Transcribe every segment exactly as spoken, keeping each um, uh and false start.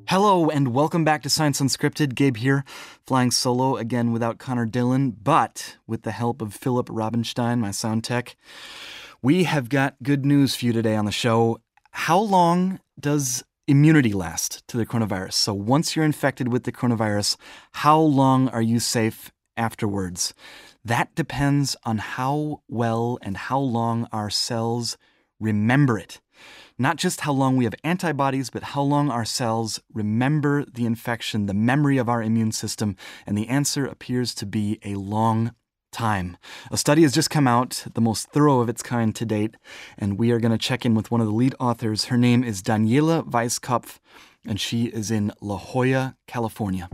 Hello and welcome back to Science Unscripted. Gabe here, flying solo again without Connor Dillon, but with the help of Philip Robinstein, my sound tech. We have got good news for you today on the show. How long does immunity last to the coronavirus? So once you're infected with the coronavirus, how long are you safe afterwards? That depends on how well and how long our cells remember it. Not just how long we have antibodies, but how long our cells remember the infection, the memory of our immune system. And the answer appears to be a long time. A study has just come out, the most thorough of its kind to date, and we are going to check in with one of the lead authors. Her name is Daniela Weiskopf, and she is in La Jolla, California.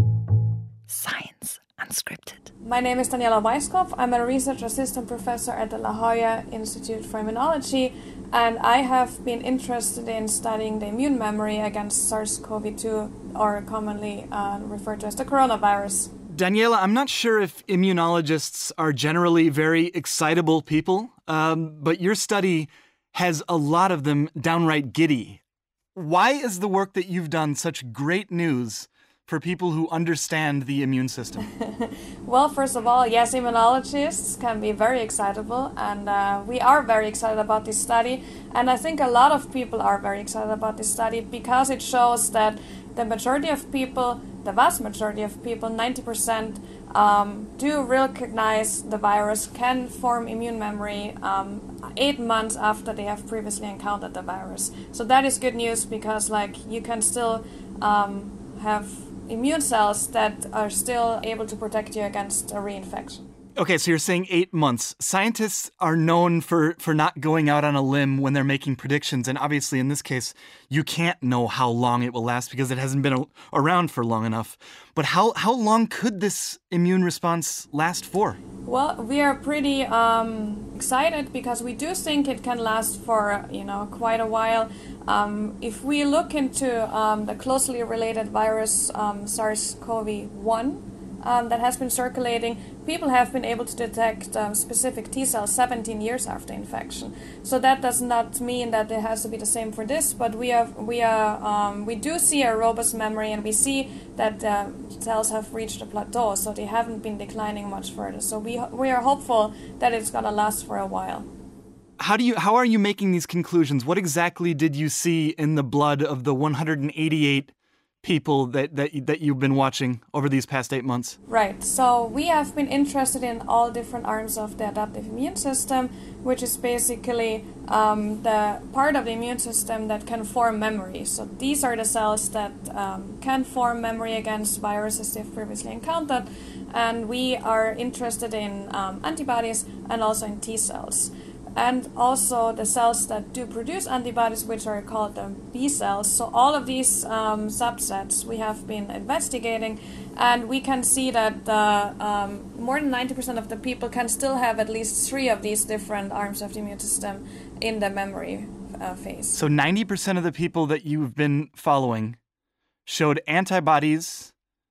Science Unscripted. My name is Daniela Weiskopf. I'm a research assistant professor at the La Jolla Institute for Immunology, and I have been interested in studying the immune memory against SARS-C o V two, or commonly uh, referred to as the coronavirus. Daniela, I'm not sure if immunologists are generally very excitable people, um, but your study has a lot of them downright giddy. Why is the work that you've done such great news for people who understand the immune system? Well, first of all, yes, immunologists can be very excitable, and uh, we are very excited about this study. And I think a lot of people are very excited about this study because it shows that the majority of people, the vast majority of people, ninety percent, um, do recognize the virus, can form immune memory um, eight months after they have previously encountered the virus. So that is good news because, like, you can still um, have immune cells that are still able to protect you against a reinfection. Okay, so you're saying eight months. Scientists are known for, for not going out on a limb when they're making predictions, and obviously in this case, you can't know how long it will last because it hasn't been a, around for long enough. But how, how long could this immune response last for? Well, we are pretty um, excited because we do think it can last for, you know, quite a while. Um, if we look into um, the closely related virus um, SARS-C o V one um, that has been circulating, people have been able to detect um, specific T cells seventeen years after infection. So that does not mean that it has to be the same for this, but we have we are um, we do see a robust memory, and we see that uh, cells have reached a plateau, so they haven't been declining much further. So we we are hopeful that it's gonna last for a while. How do you? How are you making these conclusions? What exactly did you see in the blood of the one hundred eighty-eight people that, that, that you've been watching over these past eight months? Right. So we have been interested in all different arms of the adaptive immune system, which is basically um, the part of the immune system that can form memory. So these are the cells that um, can form memory against viruses they've previously encountered. And we are interested in um, antibodies and also in T cells. And also the cells that do produce antibodies, which are called the B cells. So all of these um, subsets we have been investigating, and we can see that uh, um, more than ninety percent of the people can still have at least three of these different arms of the immune system in the memory uh, phase. So ninety percent of the people that you've been following showed antibodies,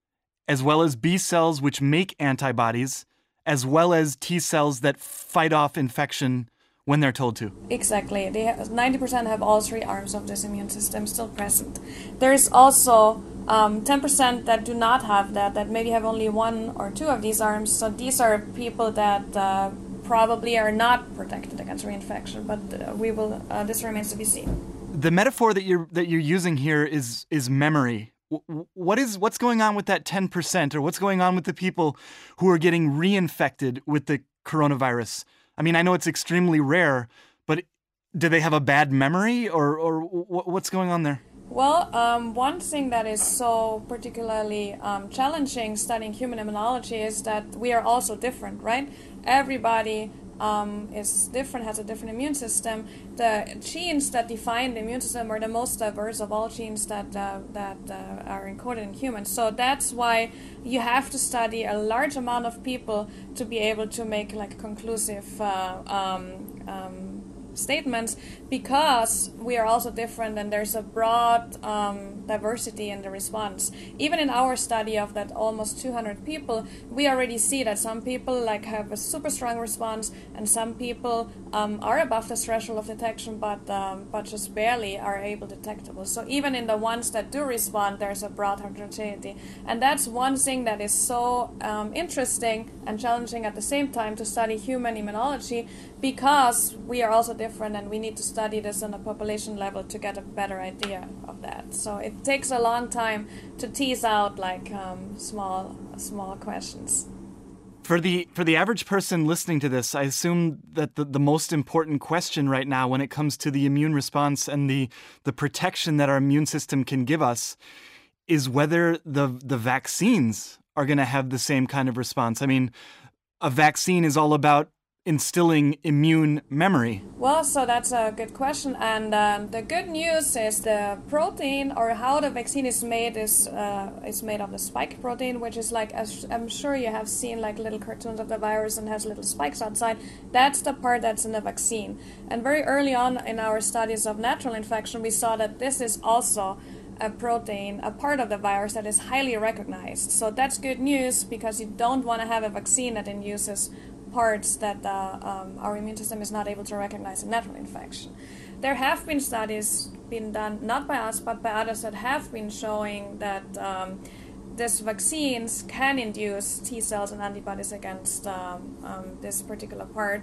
as well as B cells, which make antibodies, as well as T cells that fight off infection when they're told to. Exactly. They have, ninety percent have all three arms of this immune system still present. There's also um, ten percent that do not have that, that maybe have only one or two of these arms. So these are people that uh, probably are not protected against reinfection, but uh, we will. Uh, this remains to be seen. The metaphor that you're that you're using here is is memory. What is what's going on with that ten percent, or what's going on with the people who are getting reinfected with the coronavirus? I mean, I know it's extremely rare, but do they have a bad memory, or, or what's going on there? Well, um, one thing that is so particularly um, challenging studying human immunology is that we are also different, right? Everybody um, is different, has a different immune system. The genes that define the immune system are the most diverse of all genes that uh, that uh, are encoded in humans. So that's why you have to study a large amount of people to be able to make like conclusive uh, um, um, statements because we are also different and there's a broad um, diversity in the response. Even in our study of that almost two hundred people, we already see that some people like have a super strong response and some people um, are above the threshold of detection but um, but just barely are able detectable. So even in the ones that do respond, there's a broad heterogeneity. And that's one thing that is so um, interesting and challenging at the same time to study human immunology, because we are also different and we need to study this on a population level to get a better idea of that. So it takes a long time to tease out like um, small small questions. For the for the average person listening to this, I assume that the, the most important question right now when it comes to the immune response and the, the protection that our immune system can give us is whether the the vaccines are going to have the same kind of response. I mean, a vaccine is all about instilling immune memory. Well, so that's a good question. And um, the good news is the protein, or how the vaccine is made, is uh, is made of the spike protein, which is like, as I'm sure you have seen like little cartoons of the virus and has little spikes outside. That's the part that's in the vaccine. And very early on in our studies of natural infection, we saw that this is also a protein, a part of the virus that is highly recognized. So that's good news, because you don't want to have a vaccine that induces parts that uh, um, our immune system is not able to recognize in natural infection. There have been studies been done, not by us, but by others, that have been showing that um, these vaccines can induce T cells and antibodies against um, um, this particular part.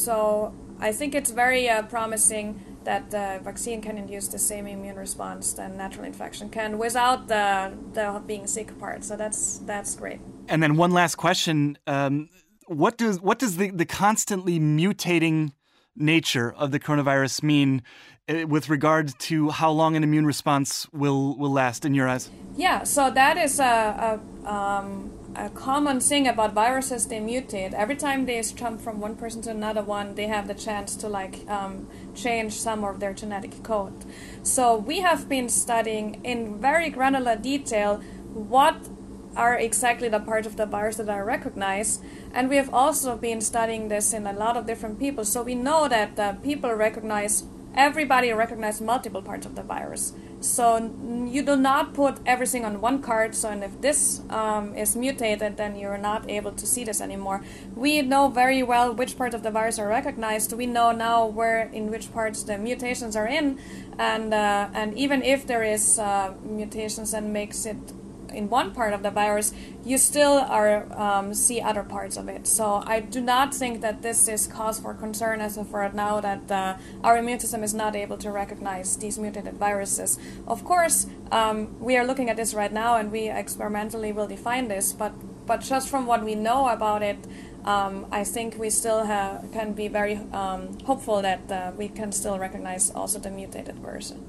So I think it's very uh, promising that the vaccine can induce the same immune response than natural infection can without the, the being sick part. So that's that's great. And then one last question. Um, What does what does the, the constantly mutating nature of the coronavirus mean uh, with regard to how long an immune response will, will last in your eyes? Yeah, so that is a, a, um, a common thing about viruses. They mutate. Every time they jump from one person to another one, they have the chance to like um, change some of their genetic code. So we have been studying in very granular detail what are exactly the parts of the virus that are recognized. And we have also been studying this in a lot of different people. So we know that uh, people recognize, everybody recognizes multiple parts of the virus. So you do not put everything on one card. So and if this um, is mutated, then you're not able to see this anymore. We know very well which parts of the virus are recognized. We know now where, in which parts the mutations are in. And, uh, and even if there is uh, mutations that makes it in one part of the virus, you still are um, see other parts of it. So I do not think that this is cause for concern as of right now, that uh, our immune system is not able to recognize these mutated viruses. Of course, um, we are looking at this right now and we experimentally will define this, but, but just from what we know about it, um, I think we still have, can be very um, hopeful that uh, we can still recognize also the mutated version.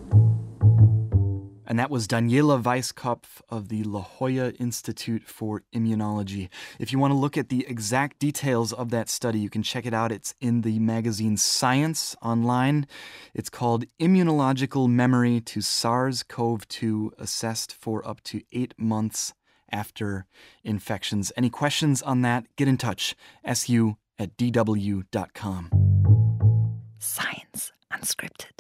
And that was Daniela Weisskopf of the La Jolla Institute for Immunology. If you want to look at the exact details of that study, you can check it out. It's in the magazine Science online. It's called Immunological Memory to SARS-C o V two, assessed for up to eight months after infections. Any questions on that? Get in touch. S U at D W dot com. Science Unscripted.